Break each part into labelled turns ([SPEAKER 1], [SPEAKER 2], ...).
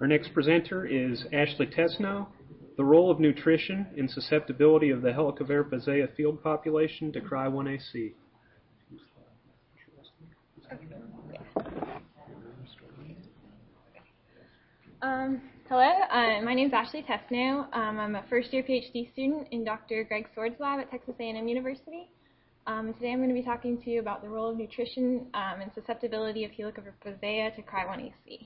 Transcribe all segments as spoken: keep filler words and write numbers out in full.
[SPEAKER 1] Our next presenter is Ashley Tesno, the role of nutrition in susceptibility of the Helicobacter pezzeya field population to C R Y one A C.
[SPEAKER 2] Um, hello, uh, my name is Ashley Tesno. Um, I'm a first-year PhD student in Doctor Greg Sword's lab at Texas A and M University. Um, today I'm going to be talking to you about the role of nutrition um, and susceptibility of Helicobacter pezzeya to C R Y one A C.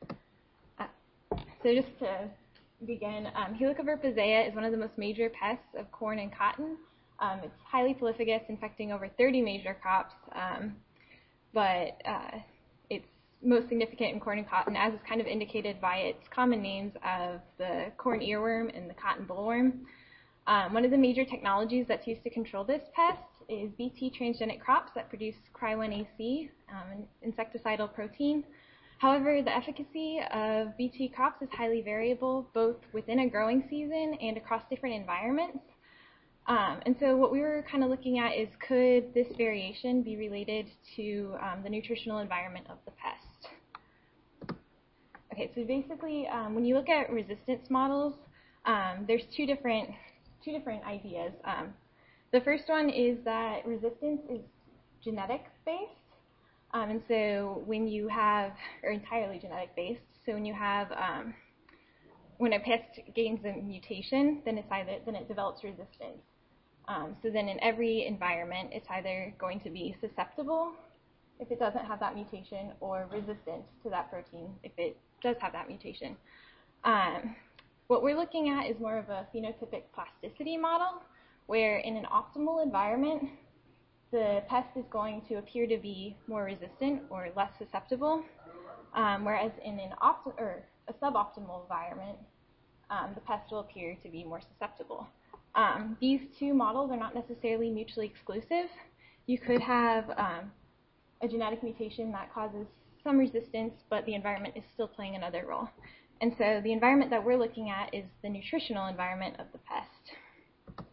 [SPEAKER 2] Uh, so just to begin, um, Helicobacter pezzeya is one of the most major pests of corn and cotton. Um, it's highly prolificous, infecting over thirty major crops, um, but uh, it's most significant in corn and cotton, as is kind of indicated by its common names of the corn earworm and the cotton bollworm. Um, one of the major technologies that's used to control this pest is B T transgenic crops that produce C R Y one A C, um, an insecticidal protein. However, the efficacy of B T crops is highly variable, both within a growing season and across different environments. Um, and so what we were kind of looking at is, could this variation be related to um, the nutritional environment of the pest? Okay, so basically, um, when you look at resistance models, um, there's two different, two different ideas. Um, the first one is that resistance is genetic-based. Um, and so when you have, or entirely genetic-based, so when you have, um, when a pest gains a mutation, then it's either, then it develops resistance. Um, so then in every environment, it's either going to be susceptible if it doesn't have that mutation, or resistant to that protein if it does have that mutation. Um, what we're looking at is more of a phenotypic plasticity model, where in an optimal environment, the pest is going to appear to be more resistant or less susceptible, um, whereas in an opt or a suboptimal environment, um, the pest will appear to be more susceptible. Um, these two models are not necessarily mutually exclusive. You could have um, a genetic mutation that causes some resistance, but the environment is still playing another role. And so the environment that we're looking at is the nutritional environment of the pest.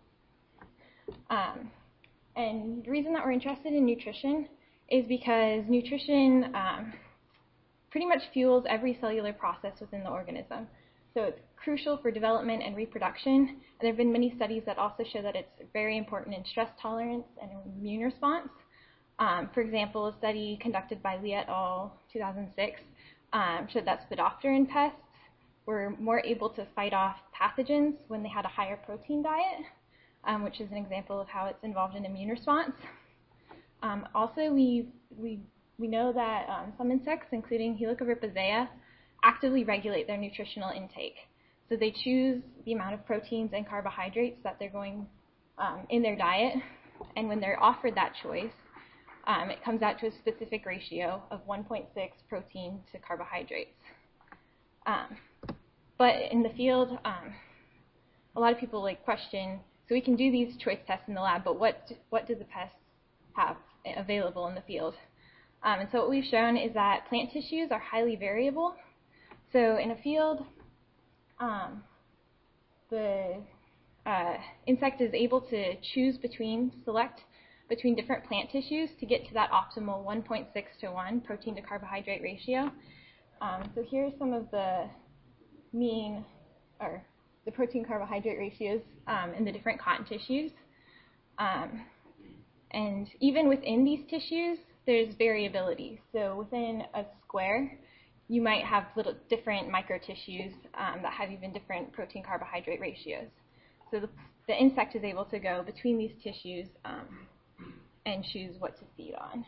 [SPEAKER 2] Um, and the reason that we're interested in nutrition is because nutrition um, pretty much fuels every cellular process within the organism. So it's crucial for development and reproduction, and there have been many studies that also show that it's very important in stress tolerance and immune response. Um, for example, a study conducted by Lee et al. two thousand six um, showed that spodopteran pests were more able to fight off pathogens when they had a higher protein diet, um, which is an example of how it's involved in immune response. Um, also, we, we, we know that um, some insects, including Helicobacter pezzeya, actively regulate their nutritional intake. So they choose the amount of proteins and carbohydrates that they're going um, in their diet, and when they're offered that choice, um, it comes out to a specific ratio of one point six protein to carbohydrates. Um, but in the field, um, a lot of people like question, so we can do these choice tests in the lab, but what, what do the pests have available in the field? Um, and so what we've shown is that plant tissues are highly variable. So in a field, um, the uh, insect is able to choose between, select between different plant tissues to get to that optimal one point six to one protein to carbohydrate ratio. Um, so here are some of the mean, or the protein carbohydrate ratios um, in the different cotton tissues. Um, and even within these tissues, there's variability. So within a square, you might have little different microtissues um, that have even different protein carbohydrate ratios. So the, the insect is able to go between these tissues um, and choose what to feed on.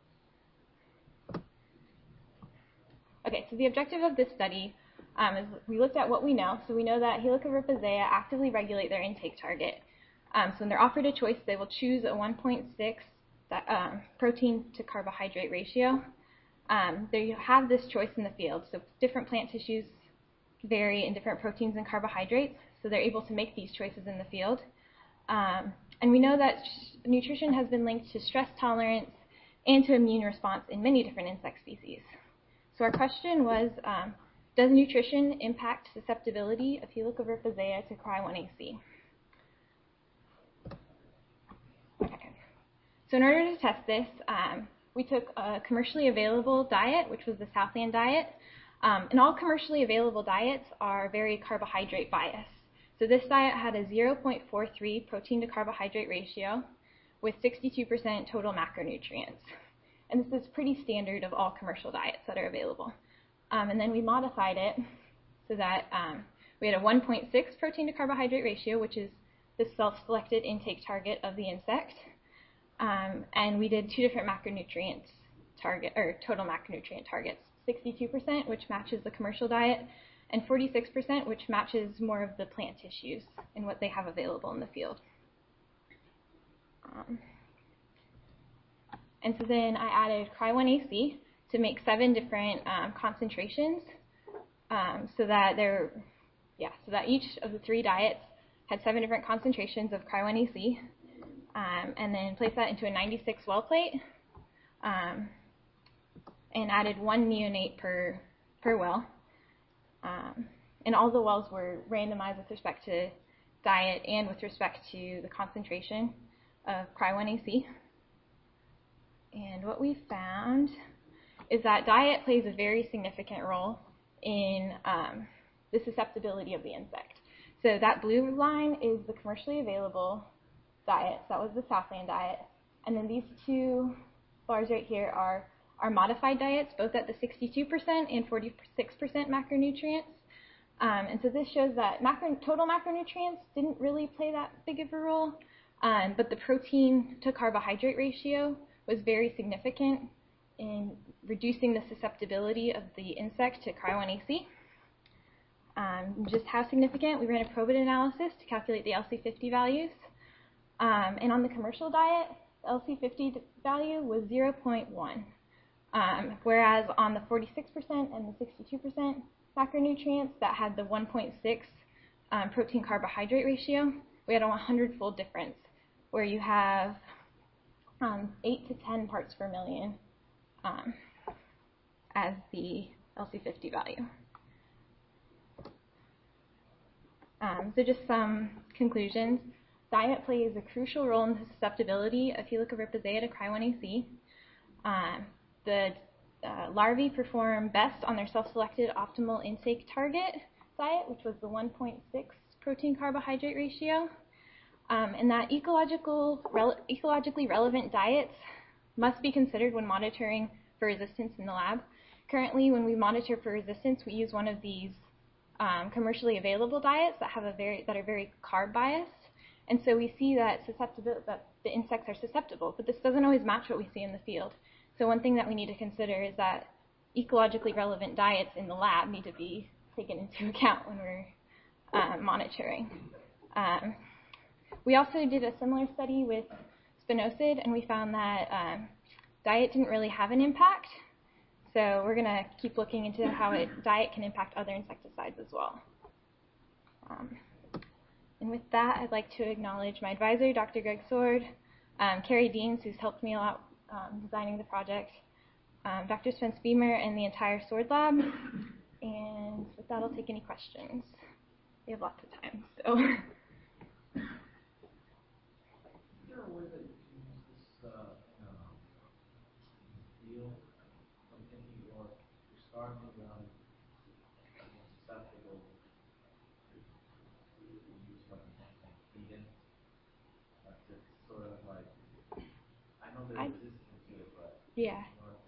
[SPEAKER 2] Okay, so the objective of this study um, is we looked at what we know. So we know that Helicobacter pezzeya actively regulate their intake target. Um, so when they're offered a choice, they will choose a one point six that, um, protein to carbohydrate ratio. Um, there you have this choice in the field. So different plant tissues vary in different proteins and carbohydrates, so they're able to make these choices in the field. Um, and we know that nutrition has been linked to stress tolerance and to immune response in many different insect species. So our question was, um, does nutrition impact susceptibility of Helicobacter pezzeya to C R Y one A C? Okay. So in order to test this, um, we took a commercially available diet, which was the Southland diet, Um, and all commercially available diets are very carbohydrate biased. So this diet had a zero point four three protein to carbohydrate ratio with sixty-two percent total macronutrients. And this is pretty standard of all commercial diets that are available. Um, and then we modified it so that um, we had a one point six protein to carbohydrate ratio, which is the self-selected intake target of the insect. Um, and we did two different macronutrients target, or total macronutrient targets, sixty-two percent, which matches the commercial diet, and forty-six percent, which matches more of the plant tissues and what they have available in the field. Um, and so then I added C R Y one A C to make seven different um, concentrations, um, so that there, yeah, so that each of the three diets had seven different concentrations of C R Y one A C, um, and then placed that into a ninety-six well plate, um, and added one neonate per per well. Um, and all the wells were randomized with respect to diet and with respect to the concentration of C R Y one A C. And what we found is that diet plays a very significant role in um, the susceptibility of the insect. So that blue line is the commercially available diet. So that was the Southland diet. And then these two bars right here are our modified diets, both at the sixty-two percent and forty-six percent macronutrients. Um, and so this shows that macro, total macronutrients didn't really play that big of a role, um, but the protein to carbohydrate ratio was very significant in reducing the susceptibility of the insect to C R Y one A C. Um, just how significant? We ran a probit analysis to calculate the L C fifty values. Um, and on the commercial diet, the L C fifty value was zero point one. Um, whereas on the forty-six percent and the sixty-two percent macronutrients that had the one point six um, protein carbohydrate ratio, we had a one hundred fold difference, where you have um, eight to ten parts per million um, as the L C fifty value. Um, so just some conclusions. Diet plays a crucial role in the susceptibility of Helicobacter to C R Y one A C. Um, the uh, larvae perform best on their self-selected optimal intake target diet, which was the one point six protein carbohydrate ratio. Um, and that ecological, rele ecologically relevant diets must be considered when monitoring for resistance in the lab. Currently, when we monitor for resistance, we use one of these um, commercially available diets that have a very that are very carb biased, and so we see that susceptible that the insects are susceptible. But this doesn't always match what we see in the field. So one thing that we need to consider is that ecologically relevant diets in the lab need to be taken into account when we're uh, monitoring. Um, we also did a similar study with spinosad, and we found that um, diet didn't really have an impact. So we're going to keep looking into how it, diet can impact other insecticides as well. Um, and with that, I'd like to acknowledge my advisor, Doctor Greg Sword, um, Carrie Deans, who's helped me a lot um, designing the project, um, Doctor Spence Beamer, and the entire Sword Lab. And with that, I'll take any questions. We have lots of time, so. I, yeah.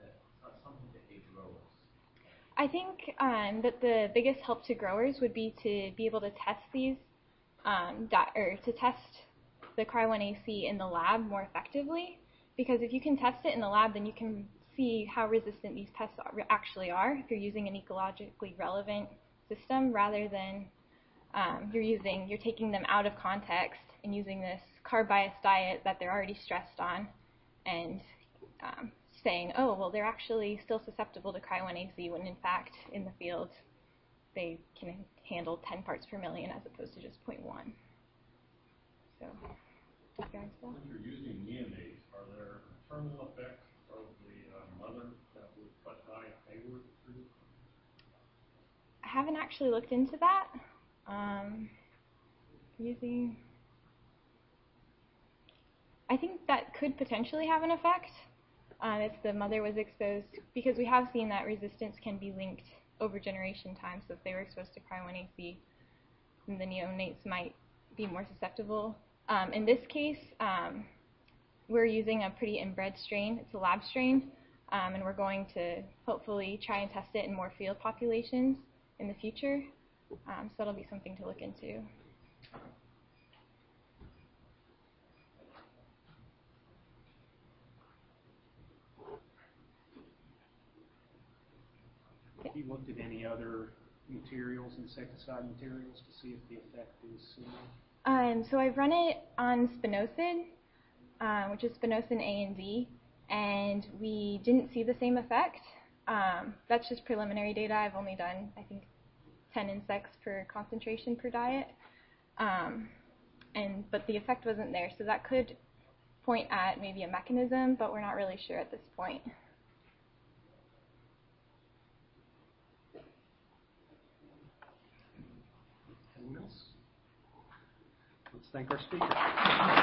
[SPEAKER 2] I think um, that the biggest help to growers would be to be able to test these, um, or to test the C R Y one A C in the lab more effectively. Because if you can test it in the lab, then you can see how resistant these pests are, actually are if you're using an ecologically relevant system, rather than um, you're using you're taking them out of context and using this carb-biased diet that they're already stressed on, and um, saying, oh, well, they're actually still susceptible to C R Y one A C, when in fact, in the field, they can handle ten parts per million as opposed to just zero point one. So, guys,
[SPEAKER 3] when you're using neonates, are there terminal effects of the uh, mother that would cut diet hayward through?
[SPEAKER 2] I haven't actually looked into that. Um, using, I think that could potentially have an effect. Um, if the mother was exposed, because we have seen that resistance can be linked over generation time. So if they were exposed to C R Y one A C, then the neonates might be more susceptible. Um, in this case, um, we're using a pretty inbred strain. It's a lab strain, um, and we're going to hopefully try and test it in more field populations in the future. Um, so that'll be something to look into.
[SPEAKER 1] Have you looked at any other materials, insecticide materials, to see if the effect is similar?
[SPEAKER 2] Um, so I've run it on spinosad, um, which is spinosyn A and D, and we didn't see the same effect. Um, that's just preliminary data. I've only done, I think, ten insects per concentration per diet, um, and but the effect wasn't there. So that could point at maybe a mechanism, but we're not really sure at this point.
[SPEAKER 1] Anyone else? Let's thank our speaker.